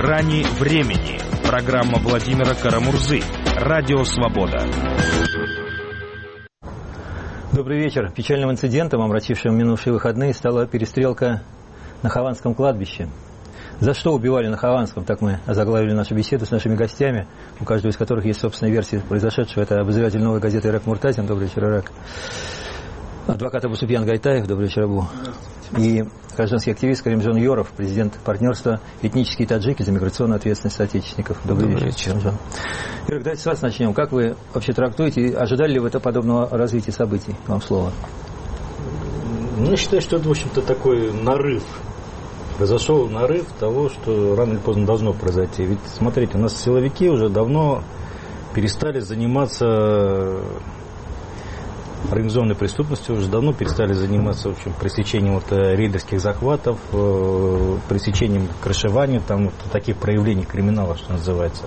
«Грани времени». Программа Владимира Карамурзы. Радио «Свобода». Добрый вечер. Печальным инцидентом, омрачившим минувшие выходные, стала перестрелка на Хованском кладбище. За что убивали на Хованском? Так мы озаглавили нашу беседу с нашими гостями, у каждого из которых есть собственная версия произошедшего. Это обозреватель «Новой газеты» Ирак Муртазин. Добрый вечер, Ирак. Адвокат Абусупьян Гайтаев. Добрый вечер, Абу. И гражданский активист Каримжон Йоров, президент партнерства «Этнические таджики за миграционную ответственность соотечественников». Добрый вечер, Каримжон. Ирак, давайте с вас начнем. Как вы вообще трактуете, ожидали ли вы подобного развития событий? Вам слово. Я считаю, что это, в общем-то, такой нарыв. Произошел нарыв того, что рано или поздно должно произойти. Ведь, смотрите, у нас силовики уже давно перестали заниматься организованной преступностью, уже давно перестали заниматься, в общем, пресечением рейдерских захватов, пресечением крышевания, там таких проявлений криминала, что называется.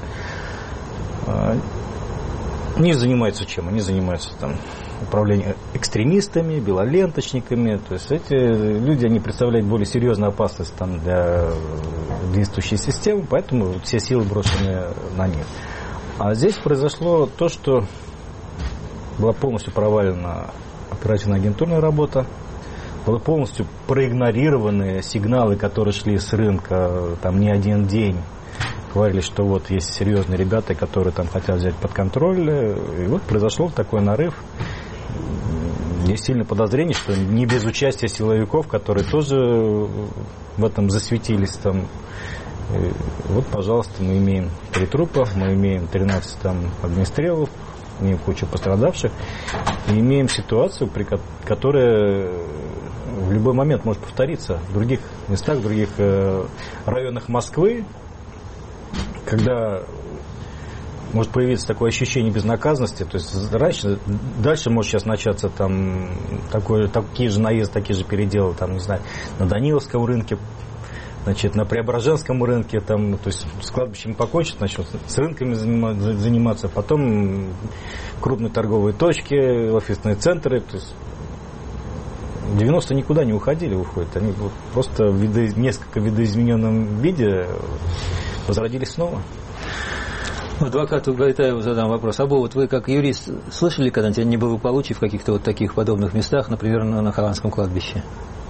Они занимаются чем? Они занимаются управлением экстремистами, белоленточниками. То есть эти люди, они представляют более серьезную опасность для действующей системы, поэтому все силы брошены на них. А здесь произошло то, что была полностью провалена оперативно-агентурная работа, были полностью проигнорированы сигналы, которые шли с рынка не один день. Говорили, что вот есть серьезные ребята, которые хотят взять под контроль. И вот произошел такой нарыв. Есть сильное подозрение, что не без участия силовиков, которые тоже в этом засветились. Вот, пожалуйста, мы имеем 3 трупа, мы имеем 13 огнестрелов, имеем кучу пострадавших, и имеем ситуацию, которая в любой момент может повториться в других местах, в других районах Москвы, когда может появиться такое ощущение безнаказанности. То есть дальше может сейчас начаться такие же наезды, такие же переделы, не знаю, на Даниловском рынке, на Преображенском рынке, то есть с кладбищем покончат, начнут с рынками заниматься, потом крупные торговые точки, офисные центры. То есть 90-е никуда не уходили, выходят. Они просто в несколько видоизмененном виде возродились снова. Адвокату Гайтаеву задам вопрос. Абу, вы как юрист слышали когда-нибудь о неблагополучии в каких-то таких подобных местах, например, на Хованском кладбище?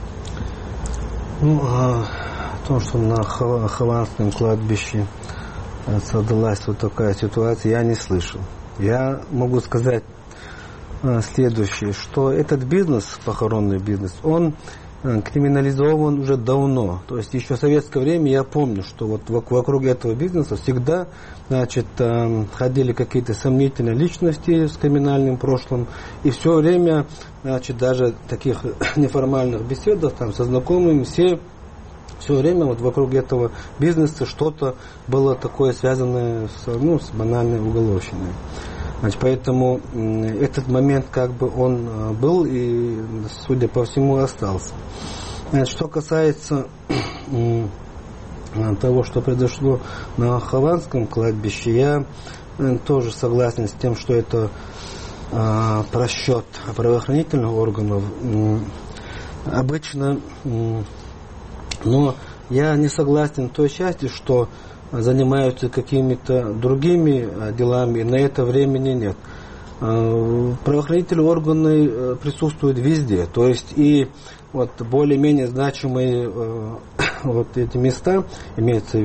О том, что на Хованском кладбище создалась такая ситуация, я не слышал. Я могу сказать следующее, что этот бизнес, похоронный бизнес, он криминализован уже давно. То есть еще в советское время я помню, что вокруг этого бизнеса всегда ходили какие-то сомнительные личности с криминальным прошлым, и все время даже таких неформальных беседах со знакомыми все время вокруг этого бизнеса что-то было такое связанное с банальной уголовщиной. Поэтому этот момент он был и, судя по всему, остался. Что касается того, что произошло на Хованском кладбище, я тоже согласен с тем, что это просчет правоохранительных органов. Обычно, но я не согласен в той части, что занимаются какими-то другими делами, и на это времени нет. Правоохранительные органы присутствуют везде, то есть и более-менее значимые эти места, имеется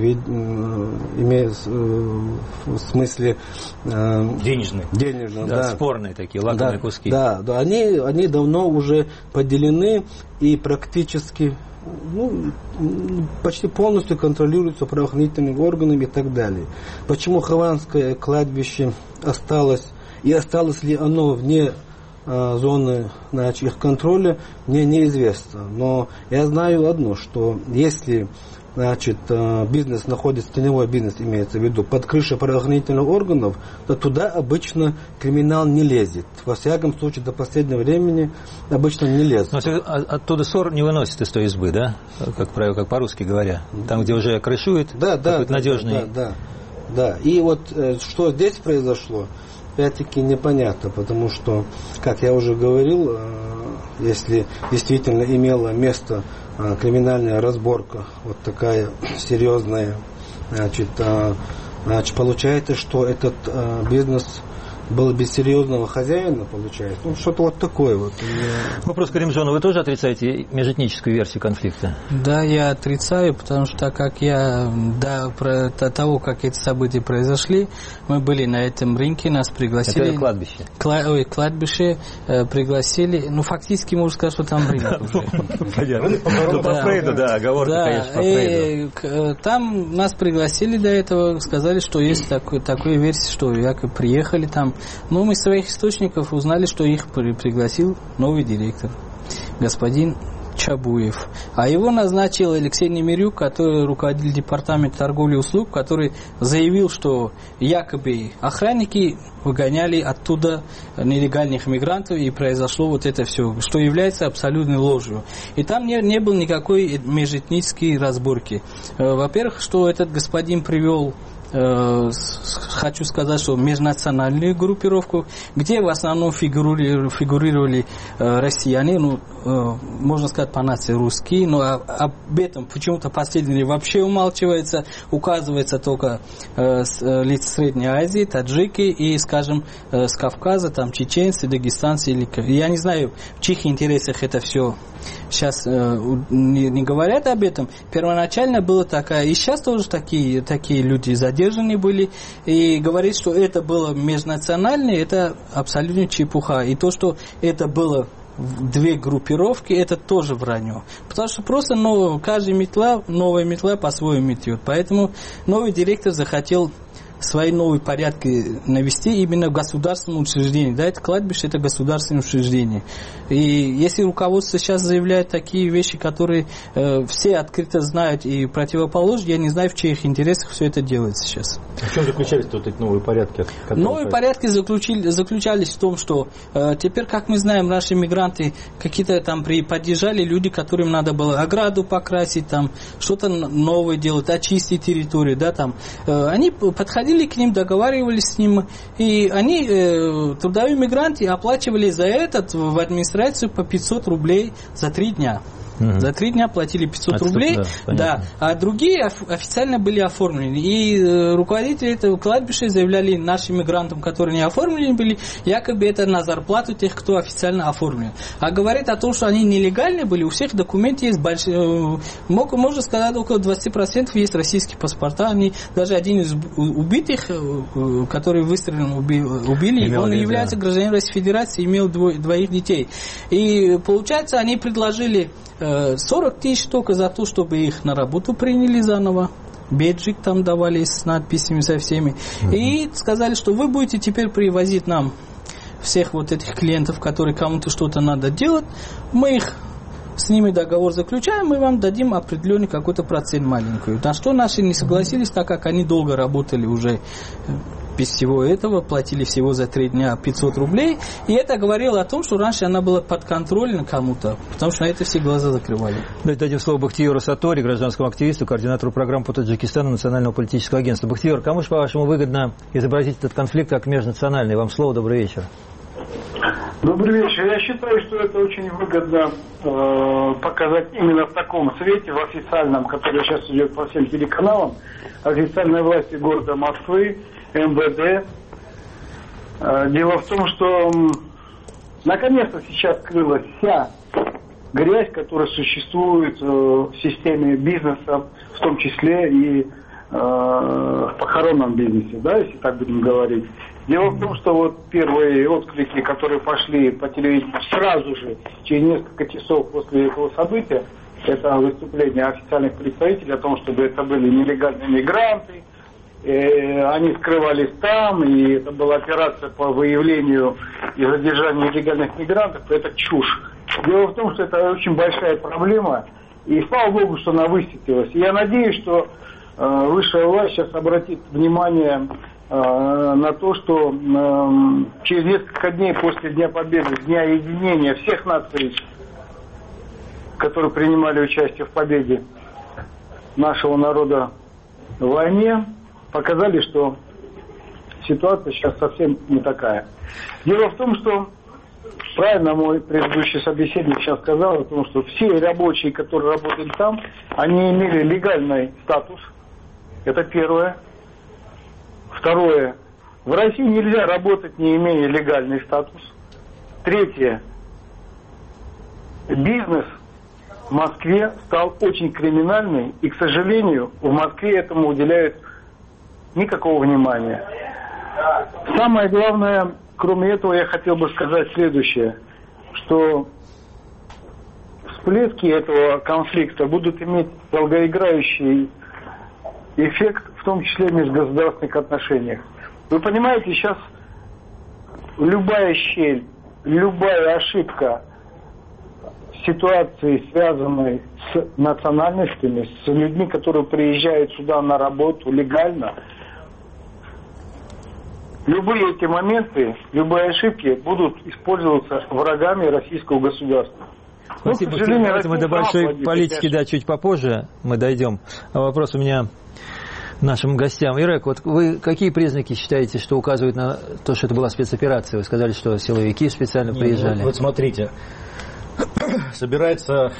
в смысле денежные, да, спорные такие лакомые куски. Да, они давно уже поделены и практически почти полностью контролируются правоохранительными органами и так далее. Почему Хованское кладбище осталось, и осталось ли оно вне зоны их контроля, мне неизвестно. Но я знаю одно, что если бизнес находится, теневой бизнес имеется в виду, под крышей правоохранительных органов, то туда обычно криминал не лезет. Во всяком случае, до последнего времени обычно не лезет. Но оттуда ссор не выносит из той избы, да? Как правило, как по-русски говоря. Там, где уже крышует, какой-то надежный. Да. И что здесь произошло, опять-таки непонятно, потому что, как я уже говорил, если действительно имела место криминальная разборка, такая серьезная, Значит, получается, что этот бизнес был без серьезного хозяина, получается. Ну, что-то вот такое вот. Вопрос Каримджону. Вы тоже отрицаете межэтническую версию конфликта? Да, я отрицаю, потому что так как я до того, как эти события произошли, мы были на этом рынке, нас пригласили. Это кладбище. Кладбище пригласили. Ну, фактически можно сказать, что там рынок уже. По Фрейду, да, оговорка, конечно, по Фрейду. Там нас пригласили до этого, сказали, что есть такая версия, что якобы приехали там. Но мы из своих источников узнали, что их пригласил новый директор, господин Чабуев. А его назначил Алексей Немирюк, который руководитель департамента торговли и услуг, который заявил, что якобы охранники выгоняли оттуда нелегальных мигрантов, и произошло вот это все, что является абсолютной ложью. И там не было никакой межэтнической разборки. Во-первых, что этот господин привел, хочу сказать, что межнациональную группировку, где в основном фигурировали россияне, ну, можно сказать по нации русские, но об этом почему-то последние вообще умалчивается, указывается только лица Средней Азии, таджики и, скажем, с Кавказа, там чеченцы, дагестанцы, или я не знаю, в чьих интересах это все. Сейчас не говорят об этом. Первоначально было такая, и сейчас тоже такие люди задержаны были, и говорит, что это было межнациональное, это абсолютно чепуха. И то, что это было две группировки, это тоже вранье. Потому что просто каждая новая метла по-своему метет. Поэтому новый директор захотел свои новые порядки навести именно в государственном учреждении. Да, это кладбище, это государственное учреждение. И если руководство сейчас заявляет такие вещи, которые все открыто знают и противоположны, я не знаю, в чьих интересах все это делается сейчас. В чем заключались вот эти новые порядки? Новые порядки заключались в том, что теперь, как мы знаем, наши мигранты какие-то там подъезжали люди, которым надо было ограду покрасить, там что-то новое делать, очистить территорию, да, там. Они подходили к ним, договаривались с ним, и они, трудовые мигранты, оплачивали за этот в администрацию по 500 рублей за 3 дня. За 3 дня платили 500 рублей, да, а другие официально были оформлены. И руководители этого кладбища заявляли нашим мигрантам, которые не оформлены были, якобы это на зарплату тех, кто официально оформлен. А говорит о том, что они нелегальные были, у всех документы есть большие, можно сказать, около 20% есть российские паспорта. Они, даже один из убитых, который выстрелом убили, он является гражданином Российской Федерации, имел двоих детей. И получается, они предложили 40 тысяч только за то, чтобы их на работу приняли заново. Беджик там давали с надписями со всеми. И сказали, что вы будете теперь привозить нам всех вот этих клиентов, которые кому-то что-то надо делать. Мы их с ними договор заключаем, мы вам дадим определенный какой-то процент маленький. На что наши не согласились, так как они долго работали уже без всего этого, платили всего за 3 дня 500 рублей. И это говорило о том, что раньше она была подконтрольна кому-то, потому что на это все глаза закрывали. Давайте дадим слово Бахтиеру Сатори, гражданскому активисту, координатору программ по Таджикистану Национального политического агентства. Бахтиер, кому же, по-вашему, выгодно изобразить этот конфликт как межнациональный? Вам слово, добрый вечер. Добрый вечер. Я считаю, что это очень выгодно показать именно в таком свете, в официальном, который сейчас идет по всем телеканалам, официальной власти города Москвы, МВД. Дело в том, что наконец-то сейчас скрылась вся грязь, которая существует в системе бизнеса, в том числе и в похоронном бизнесе, да, если так будем говорить. Дело в том, что вот первые отклики, которые пошли по телевидению сразу же, через несколько часов после этого события, это выступление официальных представителей о том, чтобы это были нелегальные мигранты, они скрывались там, и это была операция по выявлению и задержанию нелегальных мигрантов, это чушь. Дело в том, что это очень большая проблема, и слава Богу, что она высветилась. И я надеюсь, что высшая власть сейчас обратит внимание на то, что через несколько дней после Дня Победы, Дня единения всех наций, которые принимали участие в победе нашего народа в войне, показали, что ситуация сейчас совсем не такая. Дело в том, что правильно мой предыдущий собеседник сейчас сказал о том, что все рабочие, которые работали там, они имели легальный статус, Это первое. Второе. В России нельзя работать, не имея легальный статус. Третье. Бизнес в Москве стал очень криминальный, и, к сожалению, в Москве этому уделяют никакого внимания. Самое главное, кроме этого, я хотел бы сказать следующее, что всплески этого конфликта будут иметь долгоиграющий эффект, в том числе в межгосударственных отношениях. Вы понимаете, сейчас любая щель, любая ошибка ситуации, связанной с национальностями, с людьми, которые приезжают сюда на работу легально, любые эти моменты, любые ошибки будут использоваться врагами российского государства. Спасибо. Мы до большой политики, да, чуть попозже мы дойдем. А вопрос у меня нашим гостям. Ирек, вот вы какие признаки считаете, что указывают на то, что это была спецоперация? Вы сказали, что силовики специально приезжали. Вот смотрите, собирается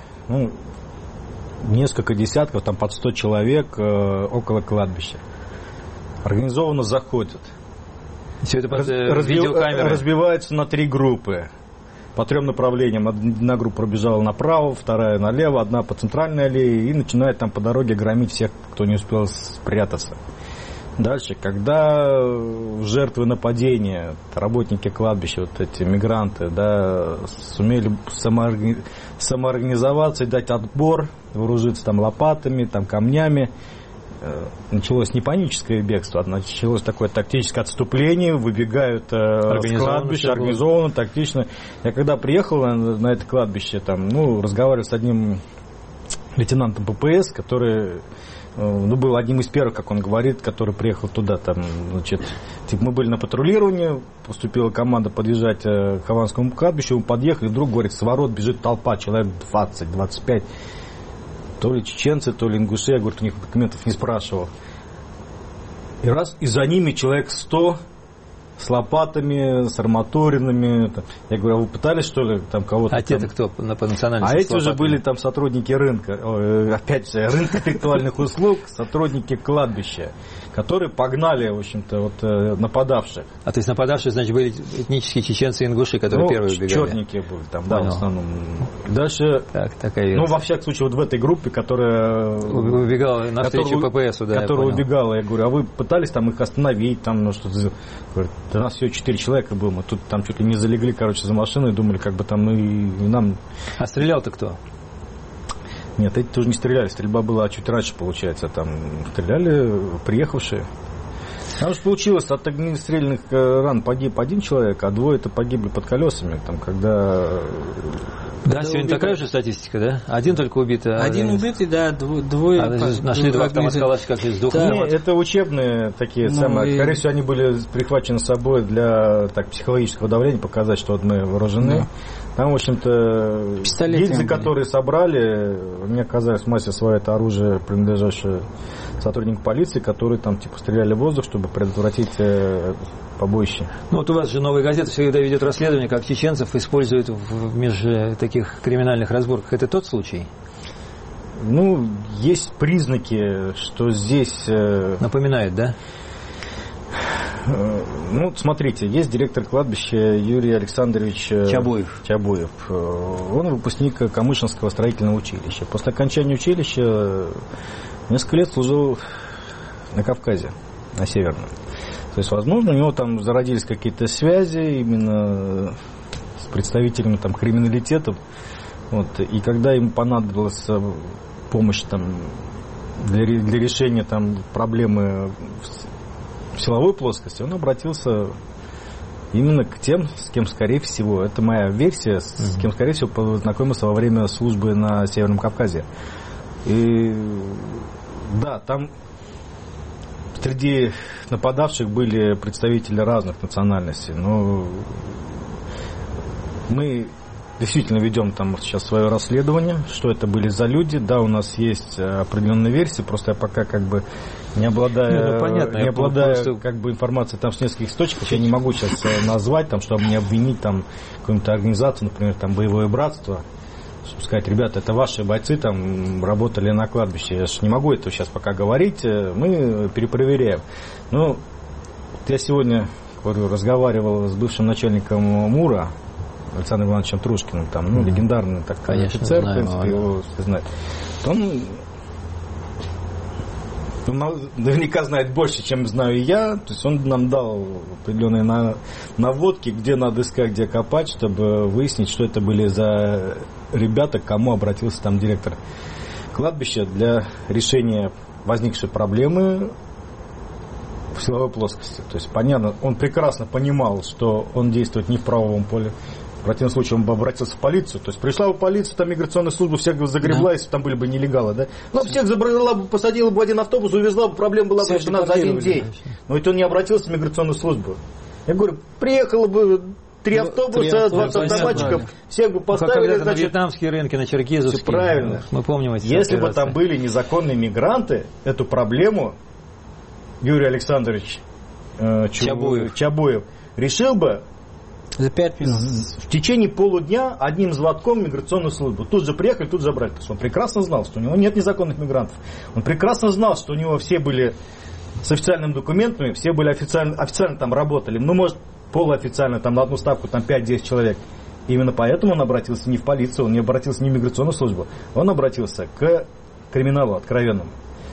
несколько десятков, там под 100 человек около кладбища. Организованно заходят. Все это под видеокамерой. Разбиваются на 3 группы. По 3 направлениям. Одна группа пробежала направо, вторая налево, одна по центральной аллее, и начинает там по дороге громить всех, кто не успел спрятаться. Дальше, когда жертвы нападения, работники кладбища, вот эти мигранты, да, сумели самоорганизоваться и дать отбор, вооружиться там лопатами, там камнями, началось не паническое бегство, а началось такое тактическое отступление, выбегают с кладбища, организованно, тактично. Я когда приехал на это кладбище, там, разговаривал с одним лейтенантом ППС, который был одним из первых, как он говорит, который приехал туда. Там, значит, мы были на патрулировании, поступила команда подъезжать к Хованскому кладбищу, мы подъехали, вдруг, говорит, с ворот бежит толпа, человек 20-25. То ли чеченцы, то ли ингуши, я, говорю, у них документов не спрашивал. И за ними человек 100 с лопатами, с арматуринами. Я говорю, а вы пытались, что ли, там кого-то... А те-то кто по национальности? А эти уже были там сотрудники рынка, опять же, рынка интеллектуальных услуг, сотрудники кладбища, которые погнали, в общем-то, вот нападавших. А то есть нападавшие, значит, были этнические чеченцы и ингуши, которые первые убегали? Черники были там, да, в основном. Дальше, во всяком случае, вот в этой группе, которая... Убегала навстречу ППСу, да, которая убегала, я говорю, а вы пытались там их остановить, там, что-то... Говорит, у нас всего 4 человека было, мы тут там чуть ли не залегли, за машину и думали, как бы там и нам... А стрелял-то кто? Нет, эти тоже не стреляли, стрельба была чуть раньше, получается, там стреляли приехавшие. Потому что получилось, от огнестрельных ран погиб 1 человек, а 2 погибли под колесами, там, когда... Да, сегодня такая же статистика, да? 1 только убит. 1 убитый, да, 2... нашли 2 автомата Калашникова из 2 автоматов. Это учебные такие самые. Скорее всего, они были прихвачены с собой для психологического давления, показать, что вот мы вооружены. Да. Там, в общем-то, гильзы, которые собрали, мне оказалось в массе своей это оружие, принадлежащее сотруднику полиции, которые там стреляли в воздух, чтобы предотвратить побоище. Вот у вас же «Новая газета» всегда ведет расследование, как чеченцев используют в таких криминальных разборках. Это тот случай? Есть признаки, что здесь... Напоминает, да? Смотрите, есть директор кладбища Юрий Александрович Чабуев. Он выпускник Камышинского строительного училища. После окончания училища несколько лет служил на Кавказе, на Северном. То есть, возможно, у него там зародились какие-то связи именно с представителями там криминалитетов. И когда ему понадобилась помощь там для решения там проблемы в силовой плоскости, он обратился именно к тем, с кем, скорее всего, это моя версия, с кем, скорее всего, познакомился во время службы на Северном Кавказе. И да, там среди нападавших были представители разных национальностей, но мы действительно ведем там сейчас свое расследование, что это были за люди. Да, у нас есть определенные версии, просто я пока не обладаю информацией там с нескольких источников, я не могу сейчас назвать, там, чтобы не обвинить там какую-нибудь организацию, например, там Боевое братство. чтобы сказать, ребята, это ваши бойцы там работали на кладбище. Я же не могу это сейчас пока говорить, мы перепроверяем. Но я сегодня, говорю, разговаривал с бывшим начальником МУРа, Александром Ивановичем Трушкиным, там, легендарный так сказать, офицер, в принципе, его все знают. Он наверняка знает больше, чем знаю я. То есть он нам дал определенные наводки, где надо искать, где копать, чтобы выяснить, что это были за ребята, к кому обратился там директор кладбища для решения возникшей проблемы в силовой плоскости. То есть, понятно, он прекрасно понимал, что он действует не в правовом поле. В противном случае он бы обратился в полицию. То есть пришла бы полиция, там миграционная служба всех загребла, если там были бы нелегалы, да? Ну, всех забрала бы, посадила бы в один автобус, увезла бы, проблема была бы решена за один день. Но ведь он не обратился в миграционную службу. Я говорю, приехало бы 3 автобуса, 20 автоматчиков, всех бы поставили, значит, на вьетнамские рынки, на черкизовские. Правильно. Мы помним эти Если бы там были незаконные мигранты, эту проблему Юрий Александрович Чабуев решил бы за 5 минут. В течение полудня одним звонком в миграционную службу. Тут же приехали, тут забрали. Потому что он прекрасно знал, что у него нет незаконных мигрантов. Он прекрасно знал, что у него все были с официальными документами, все были официально там работали. Ну, может, полуофициально, там на одну ставку там 5-10 человек. И именно поэтому он обратился не в полицию, он не обратился не в миграционную службу. Он обратился к криминалу откровенному.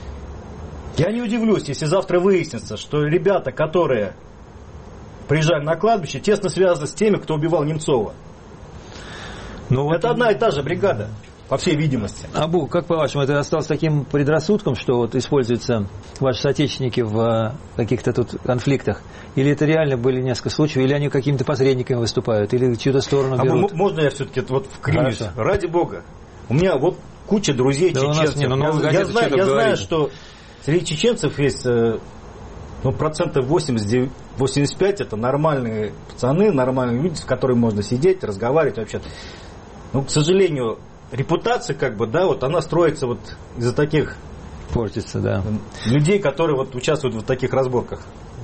Я не удивлюсь, если завтра выяснится, что ребята, которые приезжали на кладбище, тесно связаны с теми, кто убивал Немцова. Ну, это одна и та же бригада, по всей видимости. Абу, как по-вашему, это осталось таким предрассудком, что вот используются ваши соотечественники в каких-то тут конфликтах? Или это реально были несколько случаев, или они какими-то посредниками выступают, или чью-то сторону берут? Можно я все-таки вот вклинюсь? Ради бога. У меня вот куча друзей чеченцев. Я знаю, что среди чеченцев есть... Ну, 85% это нормальные пацаны, нормальные люди, с которыми можно сидеть, разговаривать вообще. Но, к сожалению, репутация, как бы, да, вот она строится вот из-за таких портится, да, людей, которые вот участвуют в таких разборках.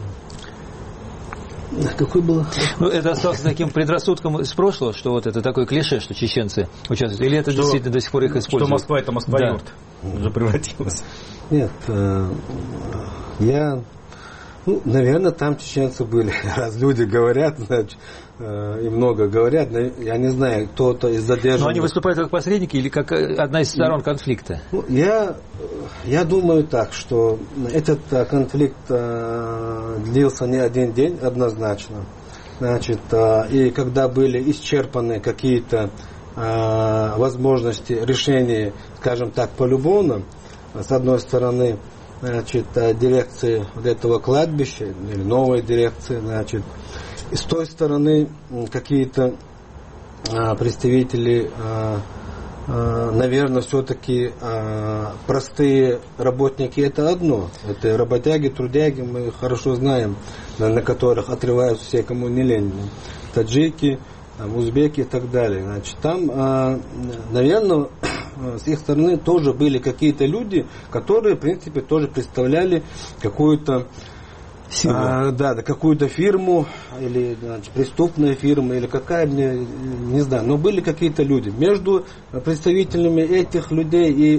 Какой был? Ну, это осталось таким предрассудком из прошлого, что вот это такое клише, что чеченцы участвуют, или это действительно до сих пор их используют? Что Москва это Москва-юрт, да, уже превратилась. Нет, ну, наверное, там чеченцы были. Раз люди говорят, значит, и много говорят, я не знаю, кто-то из задержанных... Но они выступают как посредники или как одна из сторон конфликта? Ну, я думаю так, что этот конфликт длился не один день, однозначно. Значит, и когда были исчерпаны какие-то возможности решения, скажем так, полюбовно, с одной стороны, значит, дирекции вот этого кладбища, или новой дирекции, значит, и с той стороны какие-то представители, наверное, все-таки простые работники это одно. Это работяги, трудяги, мы хорошо знаем, на которых отрываются все, кому не лень. Таджики, узбеки и так далее. Значит, там, наверное, с их стороны тоже были какие-то люди, которые, в принципе, тоже представляли какую-то какую-то фирму, или, значит, преступная фирма, или какая, не знаю, но были какие-то люди. Между представителями этих людей и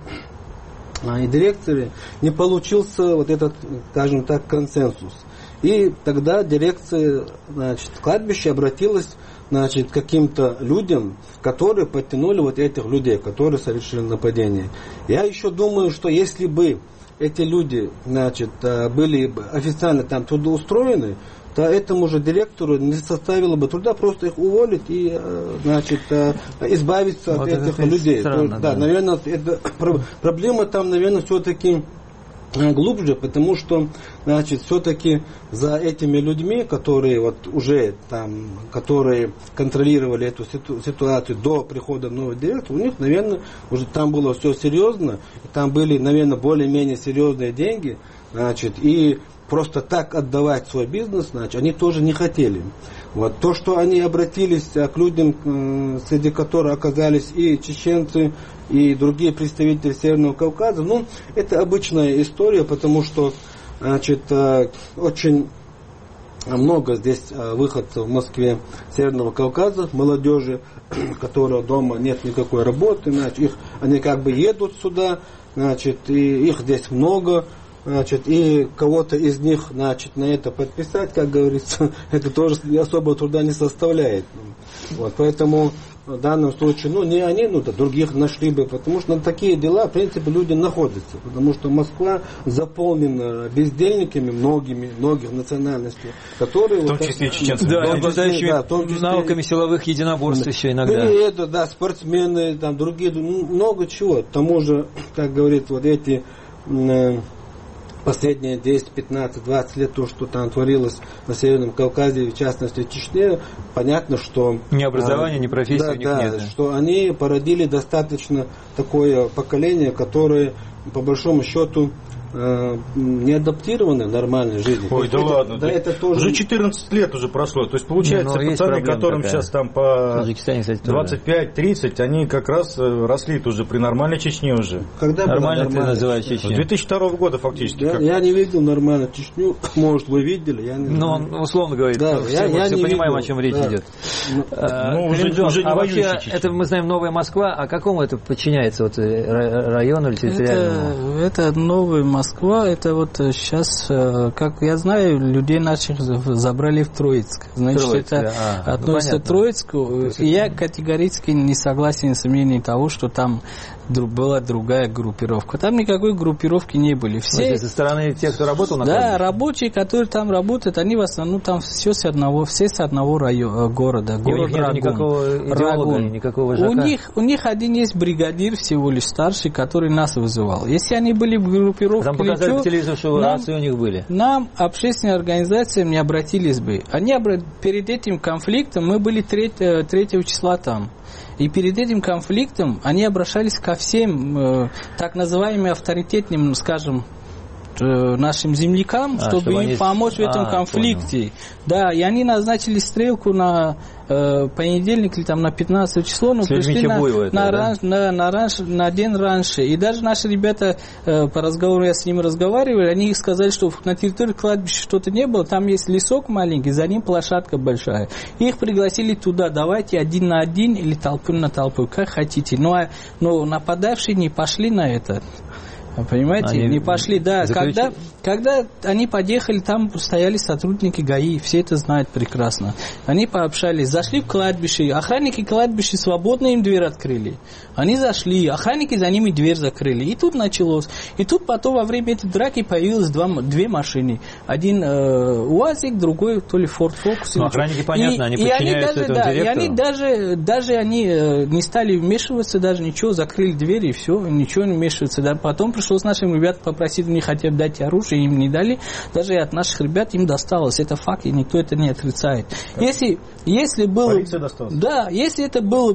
директоры не получился вот этот, скажем так, консенсус. И тогда дирекция, значит, кладбища обратилась, значит, к каким-то людям, которые подтянули вот этих людей, которые совершили нападение. Я еще думаю, что если бы эти люди, значит, были официально там трудоустроены, то этому же директору не составило бы труда просто их уволить и, значит, избавиться вот от этих людей. Странно, да, наверное, это, проблема там, наверное, все-таки глубже, потому что, значит, все-таки за этими людьми, которые вот уже там, которые контролировали эту ситуацию до прихода нового директора, у них, наверное, уже там было все серьезно, там были, наверное, более-менее серьезные деньги, значит, и просто так отдавать свой бизнес, значит, они тоже не хотели. Вот то, что они обратились к людям, среди которых оказались и чеченцы, и другие представители Северного Кавказа, ну, это обычная история, потому что, значит, очень много здесь выходцев в Москве Северного Кавказа, молодежи, которая дома нет никакой работы, значит, они как бы едут сюда, значит, и их здесь много, значит, и кого-то из них, значит, на это подписать, как говорится, это тоже особо труда не составляет. Вот, поэтому в данном случае, не они, других нашли бы, потому что на такие дела, в принципе, люди находятся, потому что Москва заполнена бездельниками многих национальностей, которые... В том числе и чеченцы. Да, обладающими навыками силовых единоборств еще иногда. И это, спортсмены, там, другие, много чего. К тому же, как говорит, вот эти... последние 10, 15, 20 лет, то, что там творилось на Северном Кавказе, в частности в Чечне, понятно, что... Ни образования, ни профессии у них нет. Да, что они породили достаточно такое поколение, которое, по большому счету, не адаптированы в нормальной жизни. Ой, да ладно. Да, это тоже... Уже 14 лет уже прошло. То есть, получается, пацаны, которым такая. Сейчас там по 25-30, они как раз росли уже при нормальной Чечне уже. Когда нормально ты называешь Чечню? С 2002 года фактически. Я не видел нормально Чечню. Может, вы видели? Я не знаю. Он условно говорит. Да, мы все понимаем, о чем речь идет. Уже не воюющий Чечня. Это мы знаем Новая Москва. А какому это подчиняется? Району или территориальному? Это Новая Москва, это вот сейчас, как я знаю, людей наших забрали в Троицк. Значит, это относится к Троицку. И я категорически не согласен с мнением того, что там была другая группировка. Там никакой группировки не были. Все со стороны тех, кто работал на кладбище? Да, рабочие, которые там работают, они в основном там все с одного района, города. Город Рагун. Никакого идеолога, никакого ЖК? У них один есть бригадир всего лишь старший, который нас вызывал. Если они были в группировке... Там показали по телевизору, что рации у них были. Нам, общественные организации, не обратились бы. Перед этим конфликтом мы были 3 числа там. И перед этим конфликтом они обращались ко всем так называемым авторитетным, скажем, нашим землякам, чтобы им помочь в этом конфликте. Понял. Да, и они назначили стрелку на понедельник или там на 15 число, но пришли на день раньше. И даже наши ребята, по разговору я с ними разговаривал, они сказали, что на территории кладбища что-то не было, там есть лесок маленький, за ним площадка большая. Их пригласили туда, давайте 1 на 1 или толпу на толпу, как хотите. Но нападавшие не пошли на это. Понимаете, они не пошли, да. Когда они подъехали, там стояли сотрудники ГАИ, все это знают прекрасно. Они пообщались, зашли в кладбище, охранники кладбища свободно им дверь открыли. Они зашли, охранники за ними дверь закрыли. И тут началось. И тут потом во время этой драки появилось 2 машины. Один УАЗик, другой то ли Ford Focus. Ну, охранники, понятно, они подчиняются этому директору. И они даже они не стали вмешиваться, даже ничего, закрыли дверь и все, ничего не вмешиваться. Да. Потом пришлось нашим ребятам попросить, они хотят дать оружие, им не дали. Даже и от наших ребят им досталось. Это факт, и никто это не отрицает. Если было... Полиция досталась? Да, если это было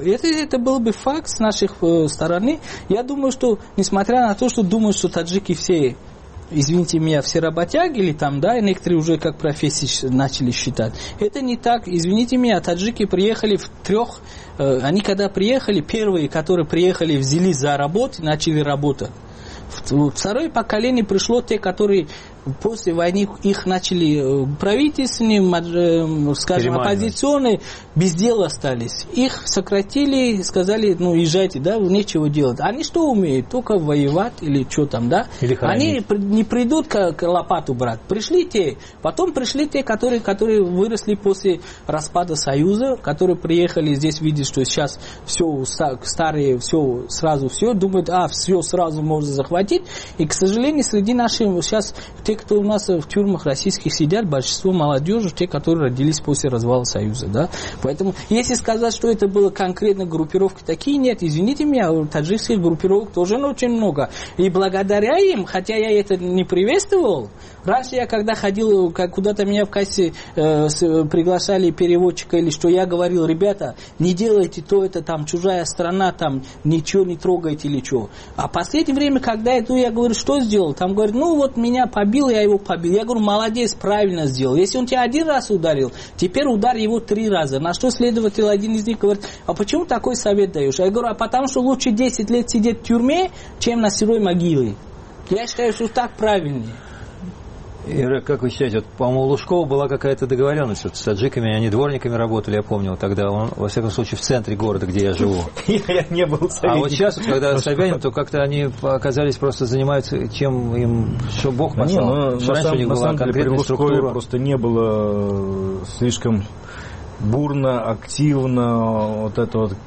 бы факт с нашей стороны, я думаю, что, несмотря на то, что думают, что таджики все, извините меня, все работяги или там, да, и некоторые уже как профессии начали считать. Это не так. Извините меня, таджики приехали в 3... Они когда приехали, первые, которые приехали, взялись за работу, начали работать. Второе поколение пришло те, которые после войны их начали правительственные, скажем, оппозиционные, без дела остались. Их сократили, сказали, езжайте, да, нечего делать. Они что умеют? Только воевать или что там, да? Они не придут как лопату брать. Пришли те, потом пришли те, которые выросли после распада Союза, которые приехали здесь, видят, что сейчас все старые, все сразу все, думают, все сразу можно захватить. И, к сожалению, среди наших сейчас те, кто у нас в тюрьмах российских сидят, большинство молодежи, те, которые родились после развала Союза, да. Поэтому, если сказать, что это было конкретно группировки такие, нет, извините меня, таджикских группировок тоже очень много. И благодаря им, хотя я это не приветствовал, раньше я когда ходил, куда-то меня в кассе приглашали переводчика или что, я говорил, ребята, не делайте то, это там чужая страна, там ничего не трогайте или что. А в последнее время, когда я говорю, что сделал? Там говорят, меня побил, я его побил. Я говорю, молодец, правильно сделал. Если он тебя 1 раз ударил, теперь ударь его 3 раза. На что следователь один из них говорит, а почему такой совет даешь? Я говорю, потому что лучше 10 лет сидеть в тюрьме, чем на сырой могиле. Я считаю, что так правильнее. Ира, как вы считаете, вот, по-моему, у Лужкова была какая-то договоренность вот, с таджиками, они дворниками работали, я помню, тогда он, во всяком случае, в центре города, где я живу. Я не был советником. А вот сейчас, когда Собянин, то как-то они оказались просто занимаются, чем им, что Бог послал. Раньше у них была конкретная структура. Просто не было слишком бурно, активно вот это вот,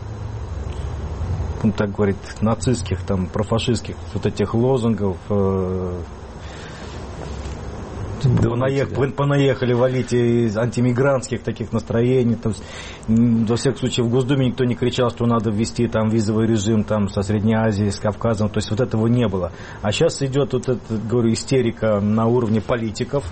так говорит, нацистских, там, профашистских вот этих лозунгов. Понаехали валить из антимигрантских таких настроений. Там, во всяком случае, в Госдуме никто не кричал, что надо ввести там визовый режим там, со Средней Азией, с Кавказом. То есть вот этого не было. А сейчас идет вот эта, говорю, истерика на уровне политиков.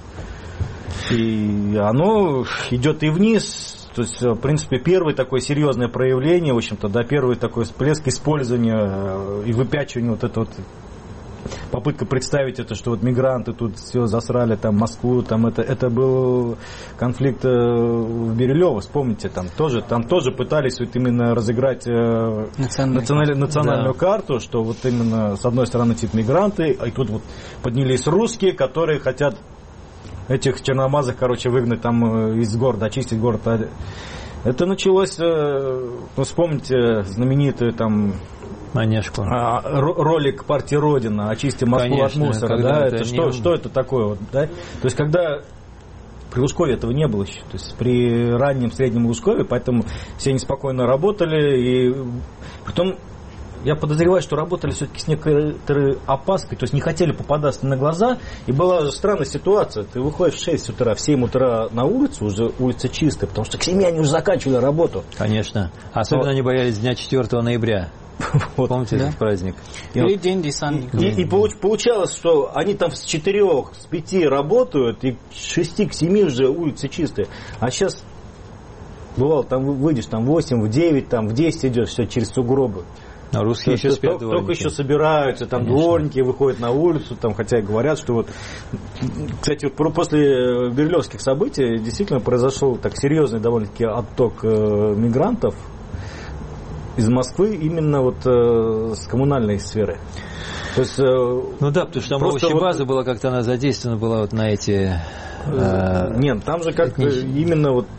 И оно идет и вниз. То есть, в принципе, первое такое серьезное проявление, в общем-то, да, первый такой всплеск использования и выпячивания вот этого вот. Попытка представить это, что вот мигранты тут все засрали, там Москву, там это был конфликт в Бирюлево, вспомните, там тоже пытались вот именно разыграть национальную карту, что вот именно с одной стороны типа мигранты, а и тут вот поднялись русские, которые хотят этих черномазых, выгнать там из города, очистить город. Это началось, вспомните знаменитую там Манежку. Ролик партии Родина «Очисти Москву от мусора». Да? Это что это такое? Вот, да? То есть, когда при Лужкове этого не было еще. То есть, при раннем, среднем Лужкове, поэтому все неспокойно работали. И потом, я подозреваю, что работали все-таки с некоторой опаской, то есть, не хотели попадаться на глаза. И была странная ситуация. Ты выходишь в 6 утра, в 7 утра на улицу, уже улица чистая, потому что к 7 они уже заканчивали работу. Конечно. Особенно они боялись дня 4 ноября. Вот. Помните этот праздник? Или день десантника. И получалось, что они там с 4, с 5 работают, и с 6 к 7 уже улицы чистые. А сейчас, бывало, там выйдешь, там в 8, в 9, там в 10 идешь, все через сугробы. А русские еще спят, только еще собираются, там дворники выходят на улицу, там, хотя и говорят, что вот... Кстати, вот после бирюлевских событий действительно произошел так серьезный довольно-таки отток мигрантов из Москвы именно вот с коммунальной сферы. То есть, ну да, потому что там овощебаза была, как-то она задействована была вот на эти... Нет, там же как именно вот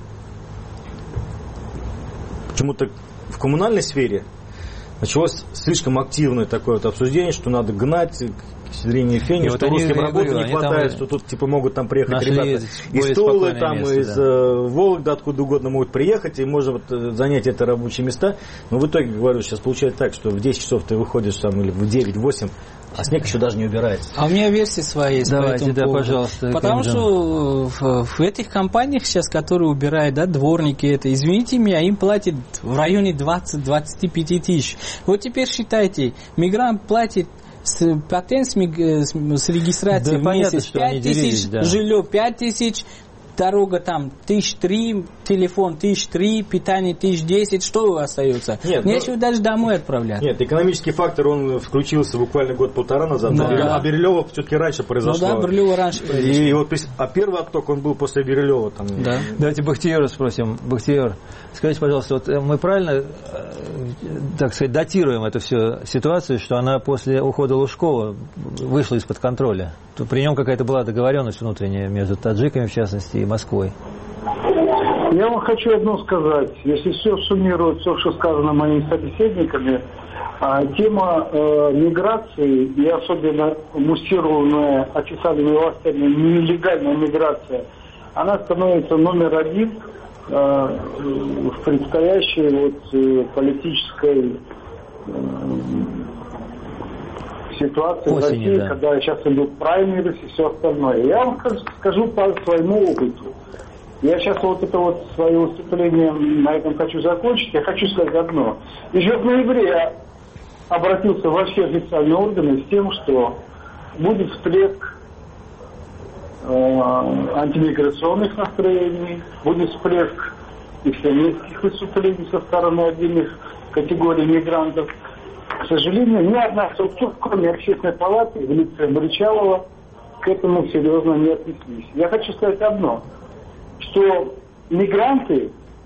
почему-то в коммунальной сфере началось слишком активное такое вот обсуждение, что надо гнать к зрению фени, что русским работы не хватает, что тут типа могут там приехать ребята из Тулы, там, из Вологды, откуда угодно могут приехать, и можно вот занять это рабочие места. Но в итоге, говорю, сейчас получается так, что в 10 часов ты выходишь там, или в 9, 8, а снег еще даже не убирается. А у меня версия своя есть. Давайте, да, пожалуйста. Потому что в этих компаниях сейчас, которые убирают, да, дворники, это, извините меня, им платят в районе 20-25 тысяч. Вот теперь считайте, мигрант платит патент с регистрацией в месяц 5 тысяч, да. Жилье 5 тысяч, дорога там 1003, телефон 1003, питание 1010, что остается? Нет, нечего даже домой отправлять. Нет, экономический фактор, он включился буквально год-полтора назад, а Бирюлево все-таки раньше произошло. Ну да, Бирюлево раньше произошло. И вот, а первый отток, он был после Бирюлева. Там. Да. Давайте Бахтиера спросим. Бахтиер, скажите, пожалуйста, вот мы правильно, так сказать, датируем эту всю ситуацию, что она после ухода Лужкова вышла из-под контроля? При нем какая-то была договоренность внутренняя между таджиками, в частности, и Москвой. Я вам хочу одно сказать. Если все суммировать, все, что сказано моими собеседниками, тема миграции, и особенно муссированная официальными властями нелегальная миграция, она становится номер один в предстоящей политической ситуации в России, да. Когда сейчас идут праймерис и все остальное. Я вам скажу по своему опыту. Я сейчас свое выступление на этом хочу закончить. Я хочу сказать одно. Еще в ноябре я обратился во все официальные органы с тем, что будет всплеск антимиграционных настроений, будет всплеск экстремистских выступлений со стороны отдельных категорий мигрантов. К сожалению, ни одна структура, кроме общественной палаты в лице Мричалова, к этому серьезно не отнеслись. Я хочу сказать одно, что мигранты,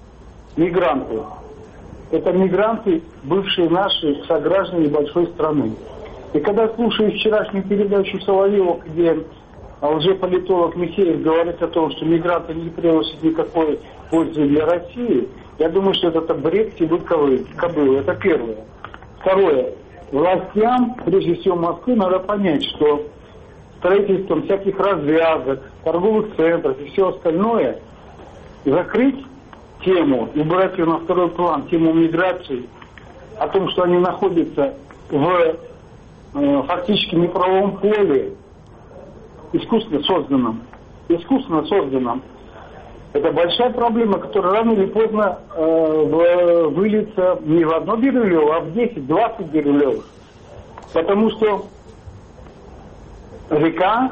это мигранты, бывшие наши сограждане большой страны. И когда слушаю вчерашнюю передачу Соловьева, где лжеполитолог Михеев говорит о том, что мигранты не приносят никакой пользы для России, я думаю, что это бред сивой кобылы. Это первое. Второе. Властям, прежде всего Москвы, надо понять, что строительством всяких развязок, торговых центров и все остальное закрыть тему, убрать ее на второй план, тему миграции, о том, что они находятся в фактически неправовом поле, искусственно созданном. Это большая проблема, которая рано или поздно выльется не в одно Бирюлево, а в 10-20 Бирюлевых. Потому что река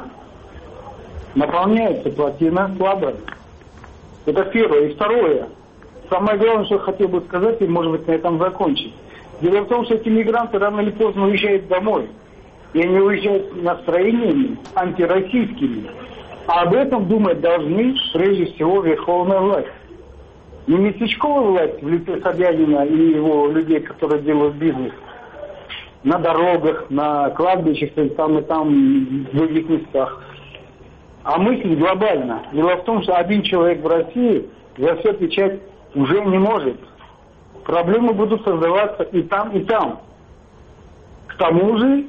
наполняется плотина слабо. Это первое. И второе. Самое главное, что я хотел бы сказать, и может быть на этом закончить. Дело в том, что эти мигранты рано или поздно уезжают домой. И они уезжают настроениями антироссийскими. А об этом думать должны, прежде всего, верховная власть. Не местечковая власть в лице Собянина и его людей, которые делают бизнес на дорогах, на кладбищах, там и там, в других местах. А мысль глобально. Дело в том, что один человек в России за все отвечать уже не может. Проблемы будут создаваться и там, и там. К тому же,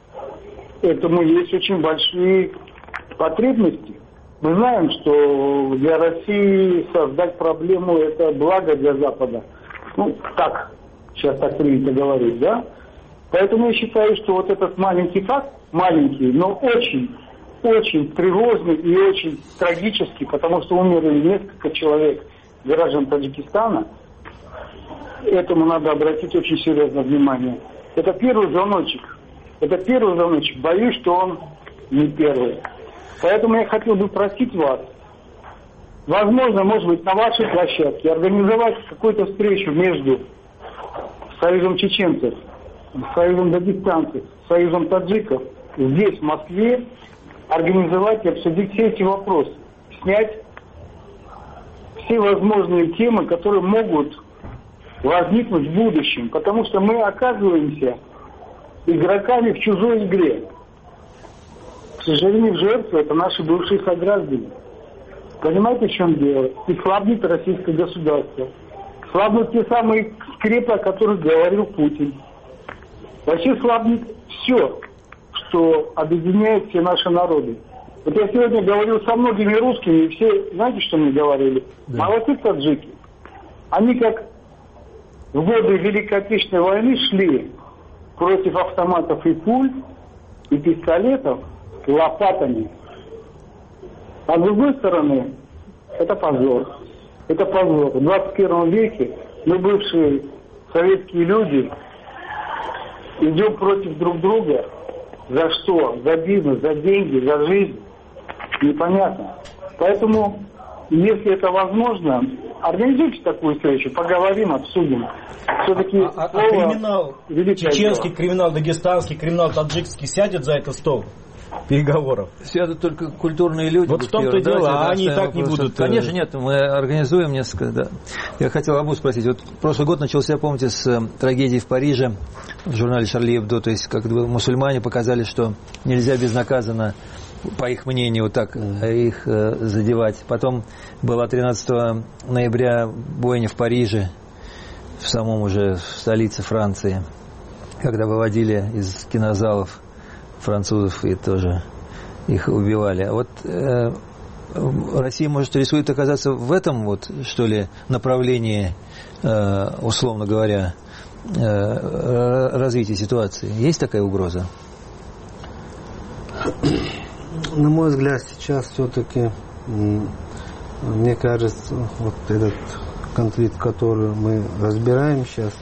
этому есть очень большие потребности. Мы знаем, что для России создать проблему – это благо для Запада. Ну, так, сейчас так принято говорить, да? Поэтому я считаю, что вот этот маленький факт, маленький, но очень, очень тревожный и очень трагический, потому что умерли несколько человек, граждан Таджикистана, этому надо обратить очень серьезное внимание. Это первый звоночек. Боюсь, что он не первый. Поэтому я хотел бы просить вас, возможно, может быть, на вашей площадке организовать какую-то встречу между Союзом чеченцев, Союзом дагестанцев, Союзом таджиков, здесь, в Москве, организовать и обсудить все эти вопросы, снять все возможные темы, которые могут возникнуть в будущем, потому что мы оказываемся игроками в чужой игре. К сожалению, жертвы – это наши бывшие сограждане. Понимаете, в чем дело? И слабнет российское государство. Слабнут те самые скрепы, о которых говорил Путин. Вообще слабнет все, что объединяет все наши народы. Вот я сегодня говорил со многими русскими, и все, знаете, что мне говорили? Да. Молодцы таджики. Они как в годы Великой Отечественной войны шли против автоматов и пуль, и пистолетов, лопатами. А с другой стороны, это позор. Это позор. В 21 веке мы, бывшие советские люди, идем против друг друга. За что? За бизнес, за деньги, за жизнь. Непонятно. Поэтому, если это возможно, организуйте такую встречу, поговорим, обсудим. Все-таки криминал, чеченский, криминал дагестанский, криминал таджикский сядет за этот стол переговоров? Сядут только культурные люди. Вот в том-то и дело, а они и так не будут. Конечно, нет, мы организуем несколько, да. Я хотел Абу спросить, вот прошлый год начался, помните, с трагедии в Париже, в журнале «Шарли Эбдо», то есть как мусульмане показали, что нельзя безнаказанно, по их мнению, вот так их задевать. Потом была 13 ноября бойня в Париже, в самом уже в столице Франции, когда выводили из кинозалов французов и тоже их убивали. А вот Россия, может, рискует оказаться в этом, вот, что ли, направлении, условно говоря, развития ситуации? Есть такая угроза? На мой взгляд, сейчас все-таки, мне кажется, вот этот конфликт, который мы разбираем сейчас,